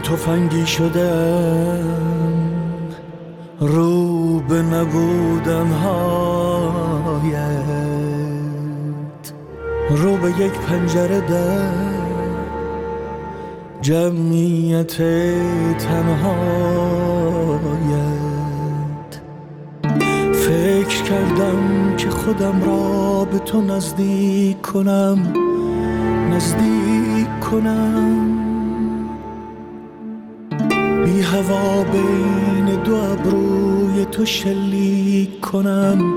تفنگی شدم رو به نبودن‌هایت، رو به یک پنجره در جمعیت تنهایت. فکر کردم که خودم را به تو نزدیک کنم، بی هوا بین دو ابروی تو شلیک کنم.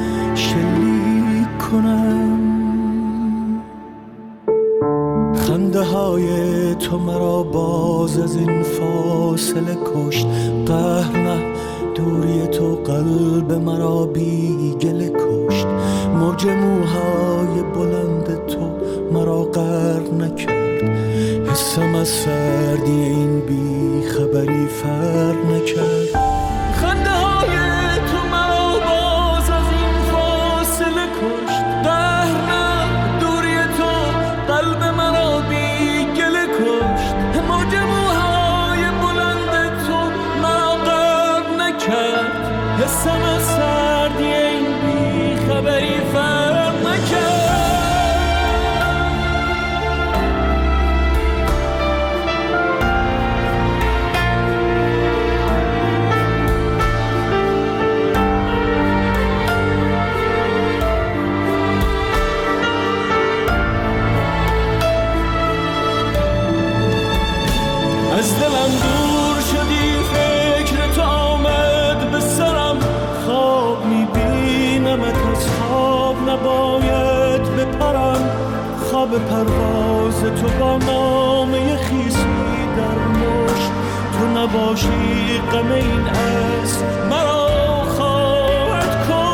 خنده های تو مرا باز از این فاصله کشت. قهر نه، دوری تو قلب مرا بی گله کشت. موج موهای بلند تو مرا غرق نکرد. حسم از سردی این بی خبری فرق نکرد. خنده های تو مرا باز از این فاصله کشت. قهر نه، دوری تو قلب مرا بی گله کشت. موج موهای بلند تو مرا غرق نکرد. حسم از سردی این بی خبری فرق نکرد. از دلم دور شدی، فکر تو آمد به سرم. خواب میبینمت، از خواب نباید بپرم. خواب پرواز تو با نامه خیسی در مشت. تو نباشی غم این اسب مرا خواهد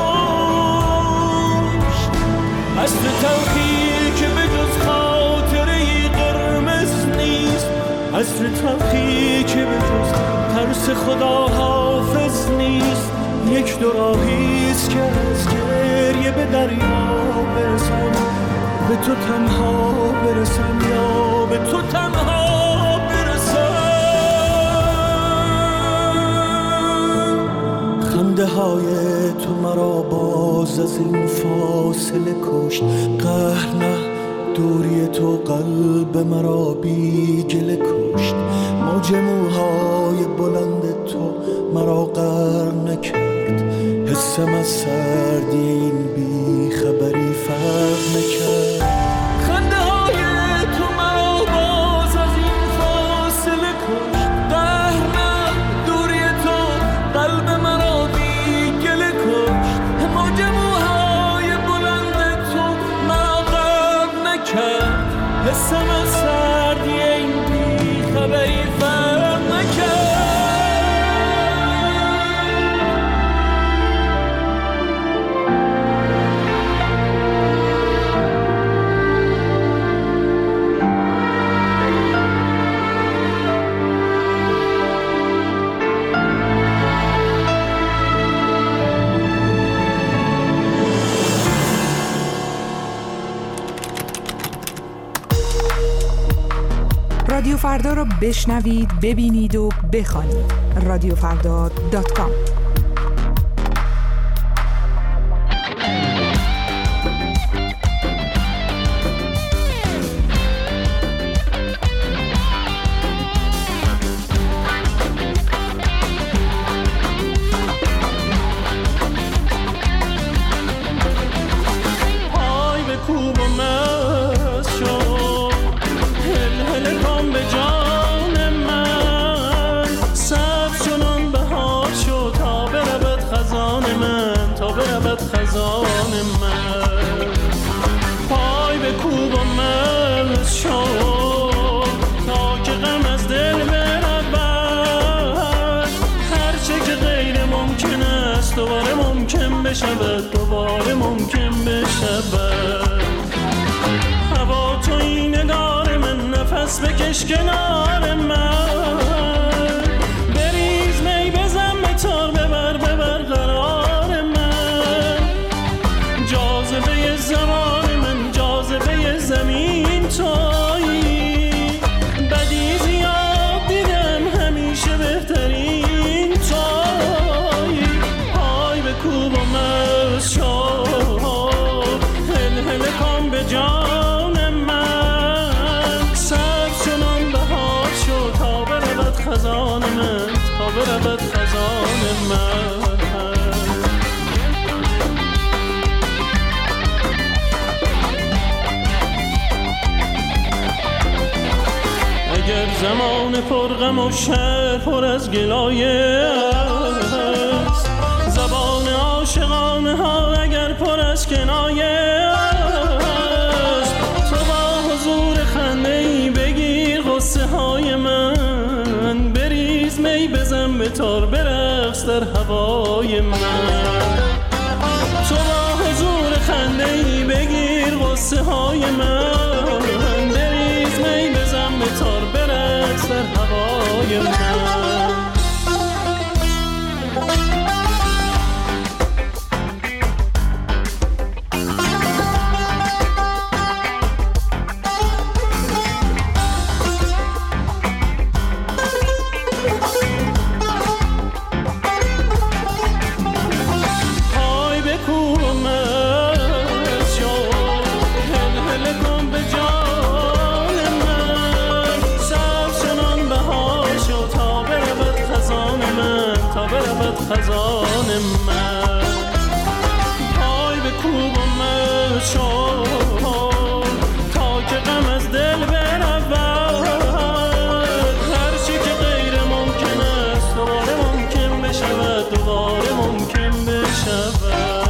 کشت. از تو تلخی که به جز خاطره‌ای قرمز نیست. از تو تلخی که به جز ترس خدا حافظ نیست. یک دو راهیست که از گریه به دریا برسم. به تو تنها برسم یا به تو تنها برسم. خنده های تو مرا باز از این فاصله کشت. قهر نه، دوری تو قلب مرا بی گله کشت. موج موهای بلند تو مرا غرق نکرد. حسم از سردی این بی خبری فرق نکرد. خنده های تو مرا باز از این فاصله کشت. قهر نه، دوری تو قلب مرا بی گله کشت. موج موهای بلند تو مرا غرق نکرد. حسم از سردی این بی خبری فرق نکرد. رادیو فردا رو بشنوید، ببینید و بخوانید. radiofrda.com. خزان من پای به کوب و مست شد تا که غم از دل برود. هرچه که غیر ممکن است دوباره ممکن بشود، دوباره ممکن بشود. هوا توی نگار من، نفس بکش کنار من. بریز می بزن به تار، ببر قرار من. جاذبه زمان من، جاذبه زمین تویی. بدی زیاد دیدم برود خزان من. اگر زمان پرغم و شهر پر از گلایه است، زبان عاشقانه ها اگر پر از کنایه است، تو با حضور خنده‌ای بگیر غصه های من، بریز می بزن به تار برقص در هوای من. تو با حضور خنده‌ای بگیر غصه های من، بریز می بزن به تار برقص در هوای من. خزان من پای به کوب و مشو تا که غم از دل برود، هر چی که غیر ممکن است دوباره ممکن بشود، دوباره ممکن بشود.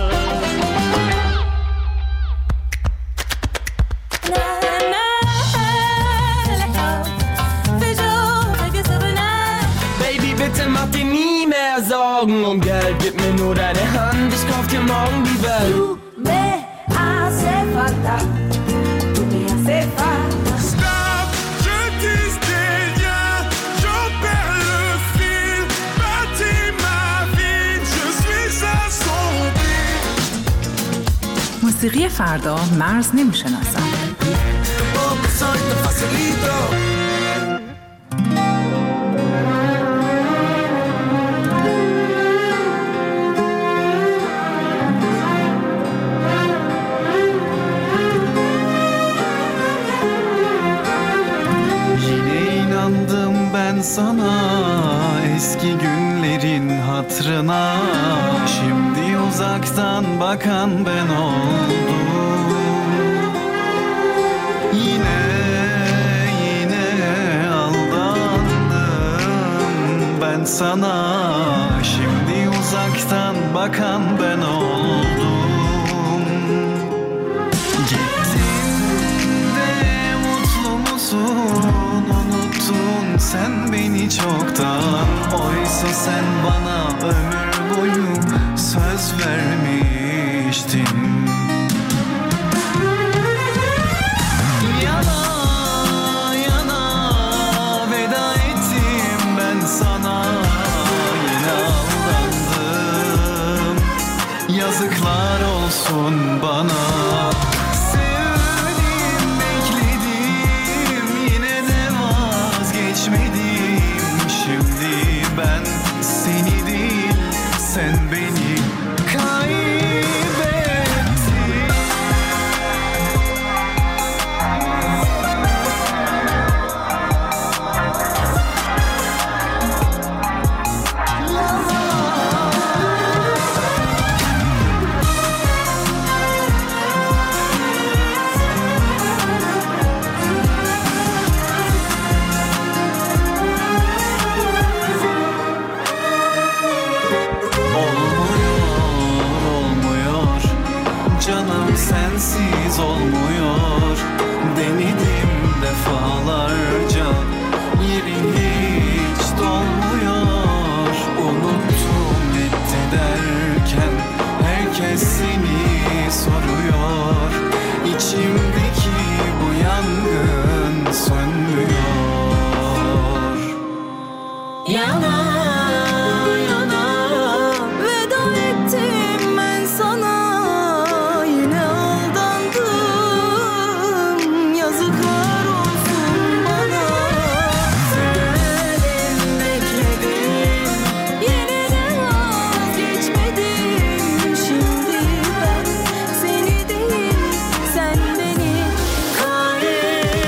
Sorgen um Geld, gib mir nur deine Hand, ich kauf dir morgen die Welt. Tu me hace falta, tu me hace falta. Stop, je tisse des liens, j'en perds le fil, bâtis ma vie, je suis à son beat. موسیقی فردا مرز نمیشناسد. Sana eski günlerin hatırına, şimdi uzaktan bakan ben oldum. Yine aldandım ben sana, şimdi uzaktan bakan ben oldum. Gittin de mutlu musun? Sen beni çoktan, oysa sen bana ömür boyu söz vermiştin. Yana yana veda ettim ben sana, yine aldandım, yazıklar olsun bana. Şimdi ben seni değil, sen beni kaybettin. Sensiz olmuyor, denedim defalarca, yerin hiç dolmuyor. Unuttum etti derken herkes seni soruyor, İçimdeki bu yangın sönmüyor. Yana yana veda ettim ben sana, yine aldandım, yazıklar olsun bana. Sevdim, bekledim, yine de vazgeçmedim. Şimdi ben seni değil, sen beni kaybettin.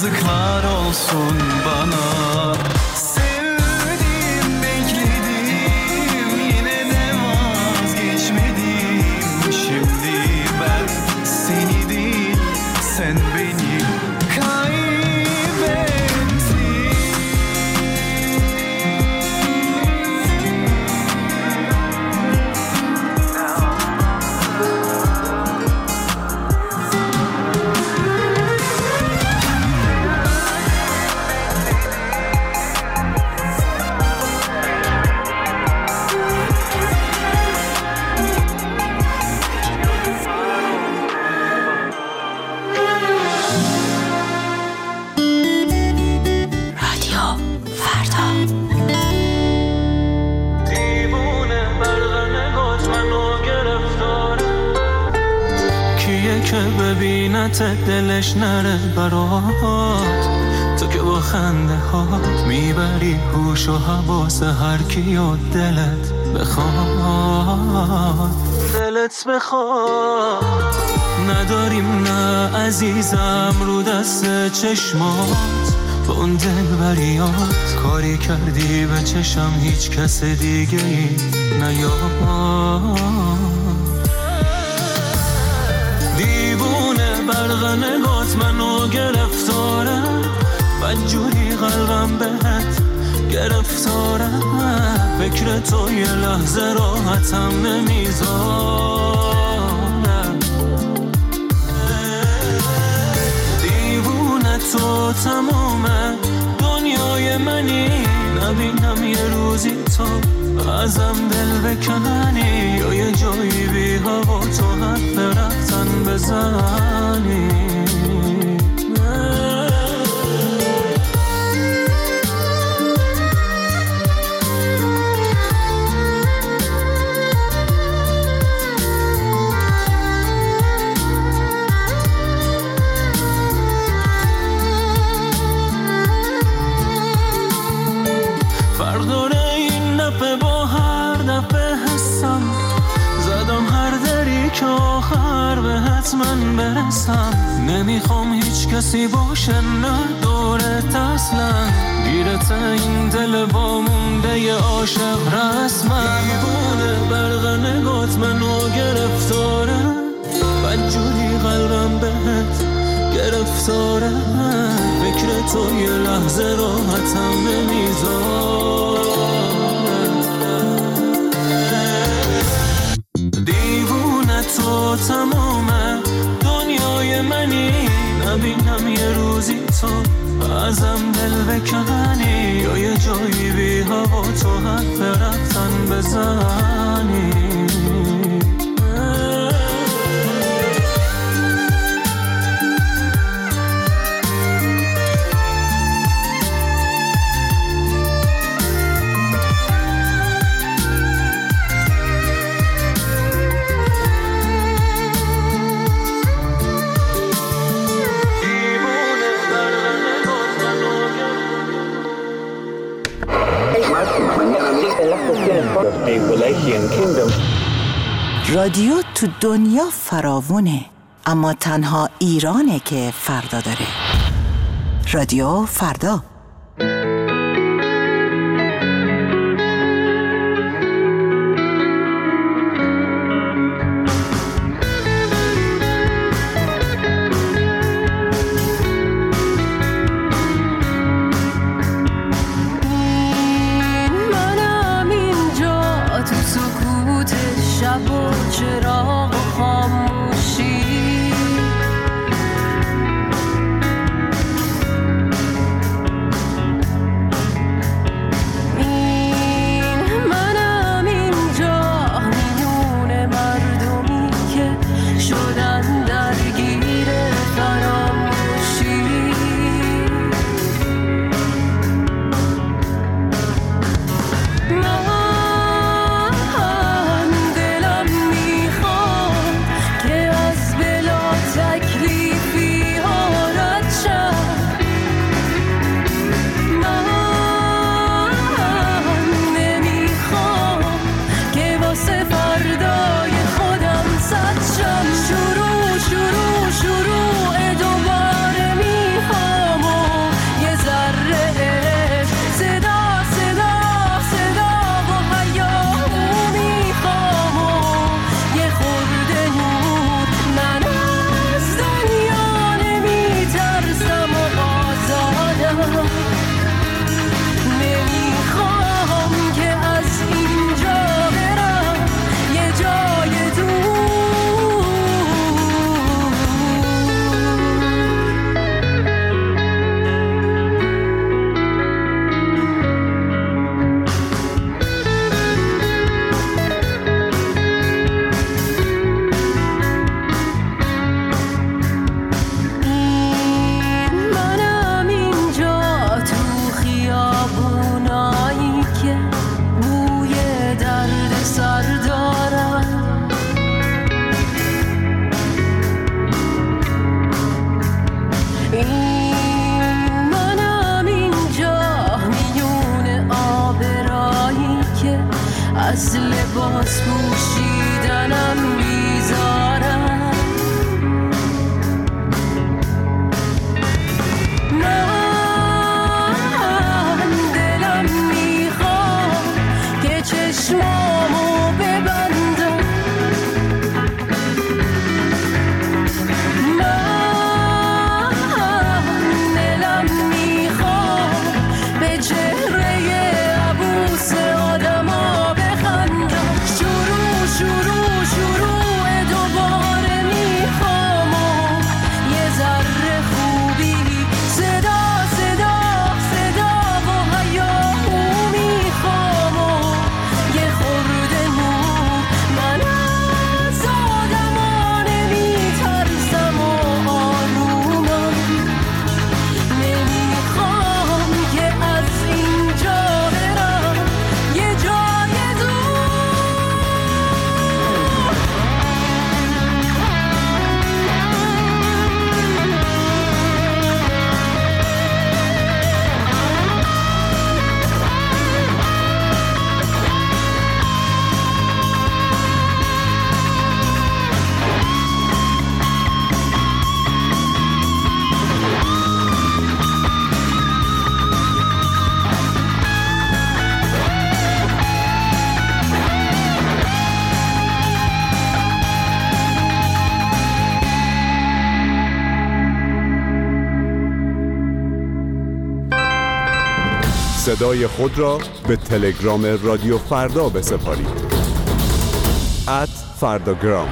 Yazıklar olsun bana. Sevdim, bekledim, yine de vazgeçmedim. Şimdi ben seni değil, sen beni kaybettin. دلش نره برات، تو که با خنده هات میبری هوش و حواس هر کی و دلت بخواد. دلت بخواد نداریم نه عزیزم، رو دست چشمات با اون دلبریات کاری کردی به چشم هیچ کس دیگه ای نیاد. دیوونه برق نگات منو گرفتاره، بدجوری قلبم بهت گرفتاره. فکر تو یه لحظه راحتم نمیذاره. دیوونه تو تمومه دنیای منی، نبینم یه روزی تو ازم دل بکنی، یا یه جایی بی هوا تو حرف رفتن بزنی. من برسم نمیخوام هیچ کسی باشه نه دورت اصلا، گیرت این دل با مونده ی عاشق رسما. دیوونه برق نگات منو گرفتاره، بدجوری قلبم بهت گرفتاره. فکر تو یه لحظه راحتم نمیذاره. دیوونه تو تمومه دنیای منی، نبینم یه روزی تو ازم دل بکنی، یا یه جایی بی هوا تو حرف رفتن بزنی. رادیو تو دنیا فراوونه، اما تنها ایرانه که فردا داره. رادیو فردا. صدای خود را به تلگرام رادیو فردا بسپارید. @فرداگرام.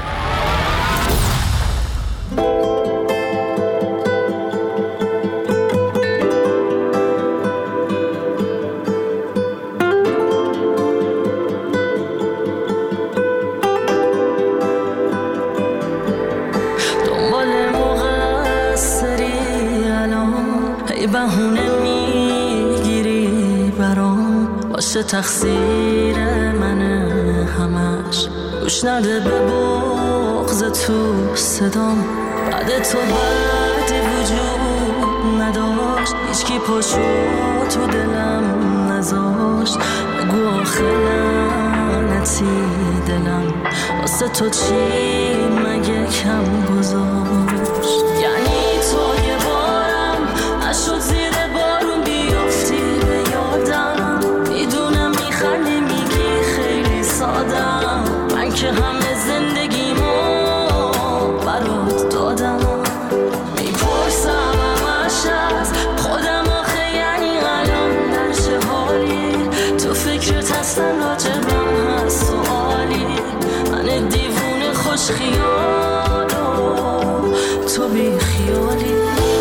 تقصیر منه همش، گوش نده به بغض تو صدام، بعد تو بعدی وجود نداشت، هیچکی پاشو تو دلم نذاشت، بگو آخه لعنتی دلم واسه تو چی مگه کم گذاشت؟ یعنی تو یه بارم نشد زیر بارون بیافتی به یادم، میدونم میخندی میگی خیلی سادم، من که همه زندگیمو برات دادم، میپرسم همش از خودم آخه یعنی الان در چه حالی، تو فکرت هستن راجبم هست سوالی، من دیوونه خوش خیال و تو بی خیالی.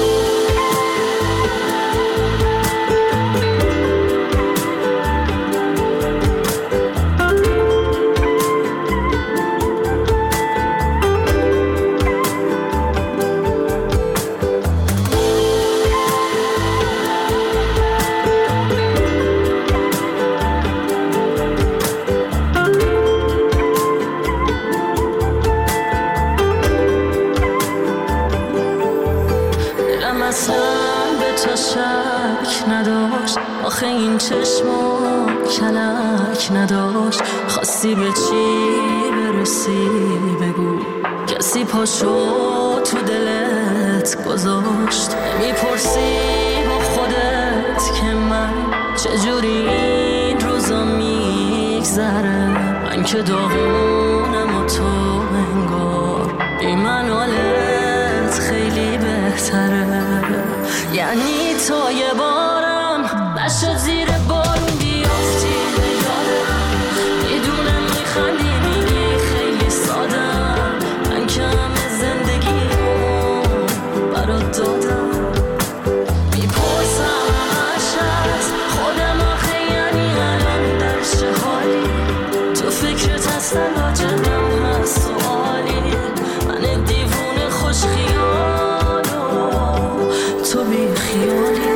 آخه این چشما کلک نداشت، خواستی به چی برسی بگو، کسی پاشو تو دلت گذاشت، میپرسی با خودت که من چجوری این روزا میگذره، من که داغونم و تو انگار بی من حالت خیلی بهتره، یعنی تو یه بارم نشد زیر بارون بیافتی به یادم، میدونم میخندی میگی خیلی سادم، من که همه زندگیمو برات دادم، میپرسم همش از خودم آخه یعنی الان در چه حالی، تو فکرت هستن راجبم هست سوالی، من دیوونه خوش خیال و تو بی خیالی.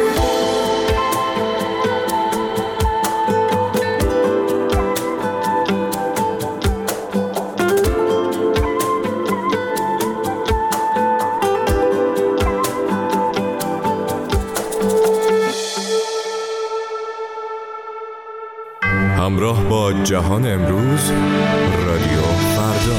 همراه با جهان امروز، رادیو فردا.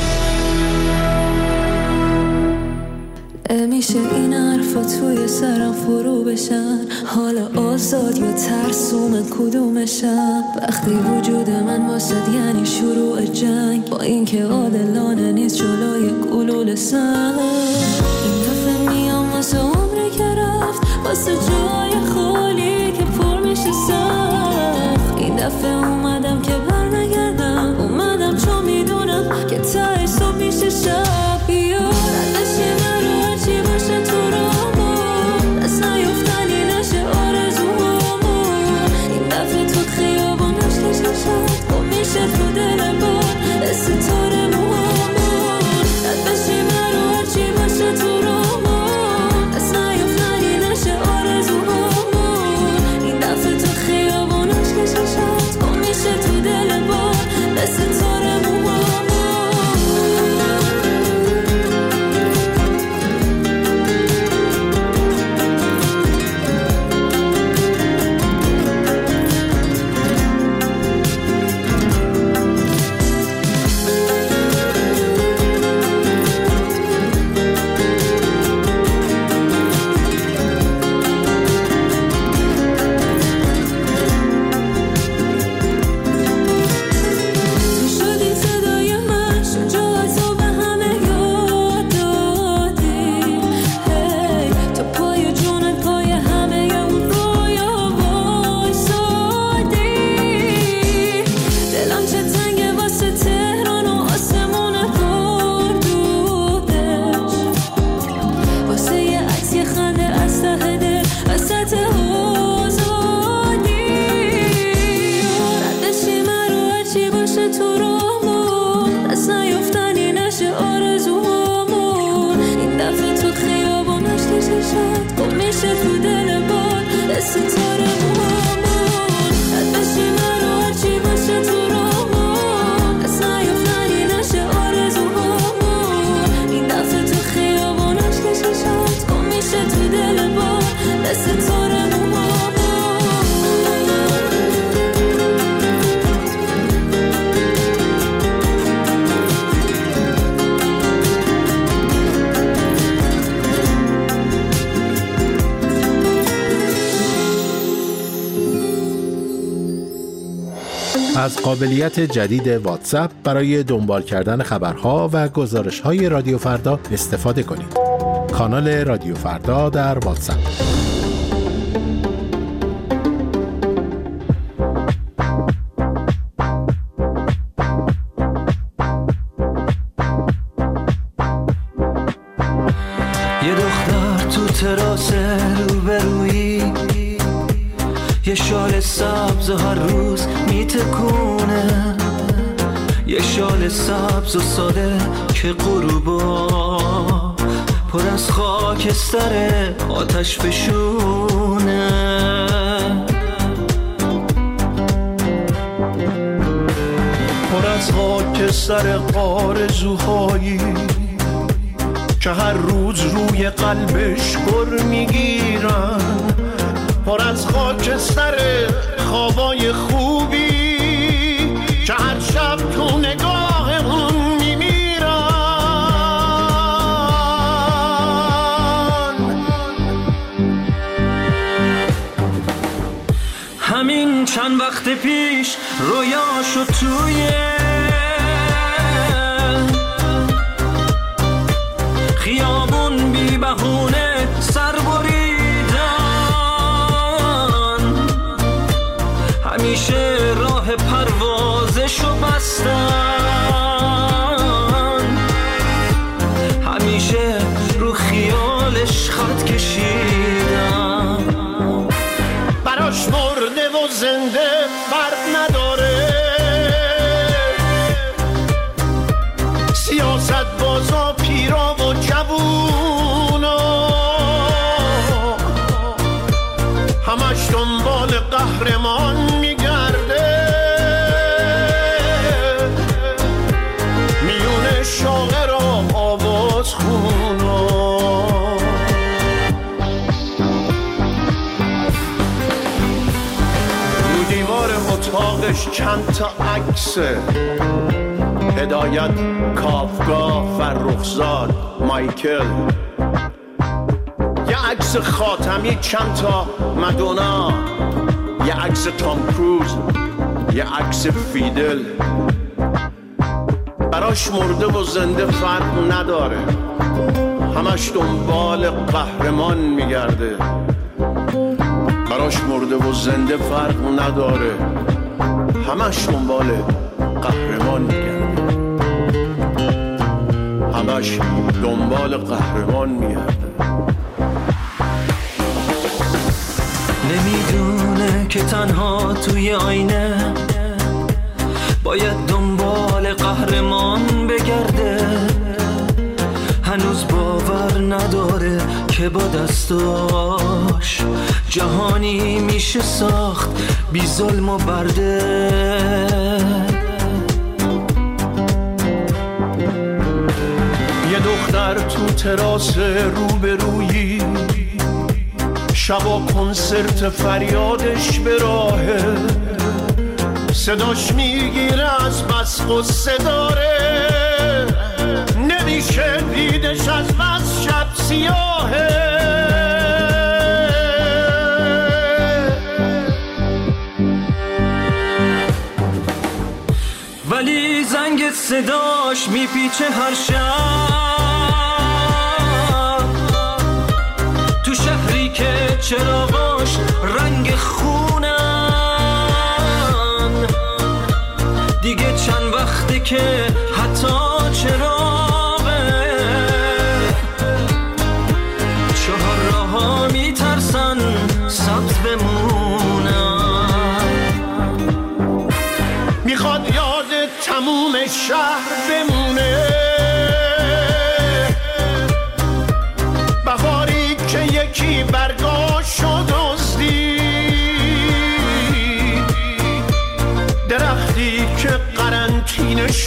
میشه این حرفا توی سرم فرو بشن، حالا آزاد یا ترسوم کدومشم، وقتی وجود من واسد یعنی شروع جنگ، با اینکه عادلانه نیست جلوی گلوله سنگ، این دفعه میام واسه عمری که رفت، واسه جای خالی که پر میشه سخت، این دفعه اومدم که بر نگردم، اومدم چون میدونم که تهش صبح میشه شب، بیا ردش من رو هرچی باشه تو رامون، دست نیفتنی نشه آرزومون، این دفعه تو خیابون عشقش نشد، خب میشه تو دل بار ستاره موامون، ردش من رو هرچی باشه تو رامون، دست نیفتنی نشه آرزومون، ستاره موهامون رد بشی من رو هرچی باشه تو راهمون دست نیفتنی نشه آرزوهامون این دفعه تو خیابون عشق ششات گم میشه تو دل بار ستاره موهامون از قابلیت جدید واتساپ برای دنبال کردن خبرها و گزارش‌های رادیو فردا استفاده کنید. کانال رادیو فردا در واتساپ. یه دختر تو تراس روبرویی یه شال سبز هر روز میتکونه یه شال سبز و ساده که غروبا پر از خاکستر آتش فشونه پر از خاکستر آرزوهایی که هر روز روی قلبش گر میگیرن پر از خاکستر خوابای خوبی که هر شب تو نگاه اون میمیرن همین چند وقت پیش رویاشو توی خیابون بی بهونه سر بریدن همیشه راه پروازشو بستن همیشه رو خیالش خط کشیدن براش مرده و زنده فرق نداره سیاست بازا پیرا و جوونا همش دنبال قهرمان میگرده میونه شاعر و آواز خونا رو دیوار اتاقش چند تا عکسه هدایت کافکا فرخزاد مایکل یه عکس خاتمی چند تا مدونا یه عکس تام کروز یه عکس فیدل براش مرده و زنده فرق نداره همش دنبال قهرمان میگرده براش مرده و زنده فرق نداره همش دنبال قهرمان میگرده همش دنبال قهرمان میگرده نمیدونه که تنها توی آینه باید دنبال قهرمان بگرده هنوز باور نداره که با دستاش جهانی میشه ساخت بی ظلم و برده یه دختر تو تراس روبرویی شبا کنسرت فریادش به راهه صداش میگیره از بس قصه داره نمیشه دیدش از بس شب سیاهه ولی زنگ صداش میپیچه هر شب تو شهری که چراغاش رنگ خونن دیگه چند وقته که حتی چراغه چهار راه‌ها میترسن سبز بمونن میخواد یاد تموم شهر بمونه بهاری که یکی برگاشت و دزدید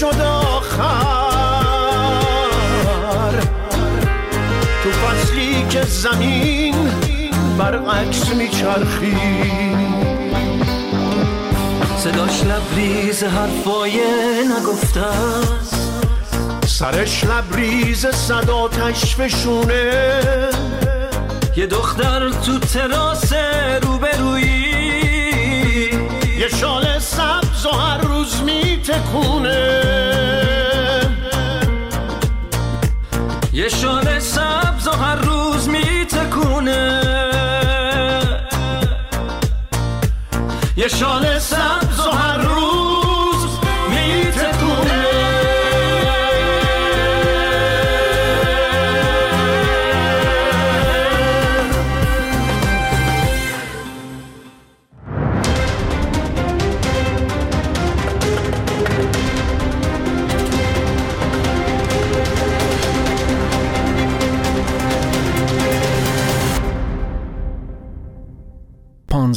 شد آخر، تو فصلی که زمین برعکس میچرخید. صداش لبریز حرفای نگفته است، سرش لبریز صد آتش فشونه. یه دختر تو تراس روبرویی، یه شال سبز و هر روز میتکونه. یه شال سبز و هر روز میتکونه. یه شال سبز و هر روز